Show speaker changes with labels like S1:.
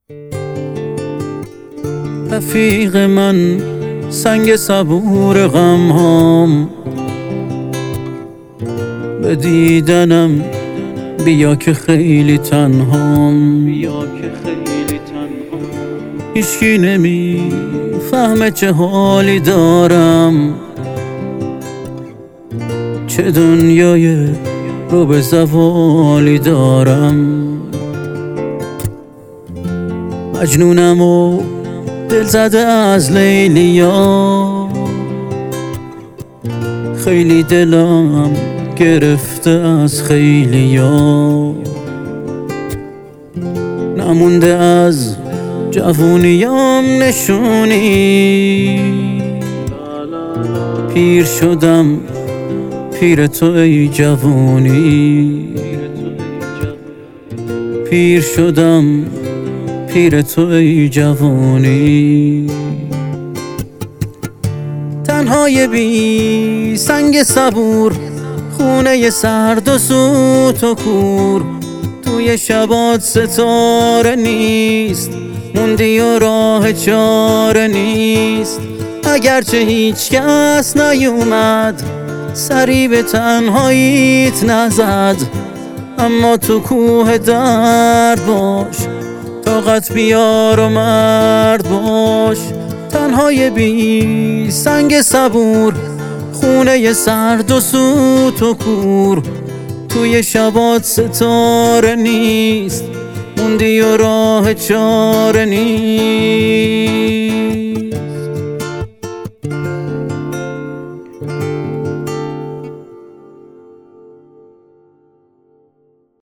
S1: رفیق من سنگ صبور غم هام، به دیدنم بیا که خیلی تنهام. هیچکی نمی فهمه چه حالی دارم، چه دنیای رو به زوالی دارم. مجنونم و دل زده از لیلیا، خیلی دلم گرفته از خیلیا. نمونده از جوونیام نشونی، پیر شدم پیر تو ای جوونی. پیر شدم پیر تو ای جوونی. تنهای بی سنگ صبور، خونه سرد و سوت و کور. توی شبات ستاره نیست، موندی و راه چاره نیست. اگرچه هیچ کس نیومد سری به تنهاییت نزد، اما تو کوه درد باش، طاقت بیار و مرد باش. تنهای بی سنگ صبور، خونه سرد و سوت و کور. توی شبات ستاره نیست، موندی و راه چاره نیست.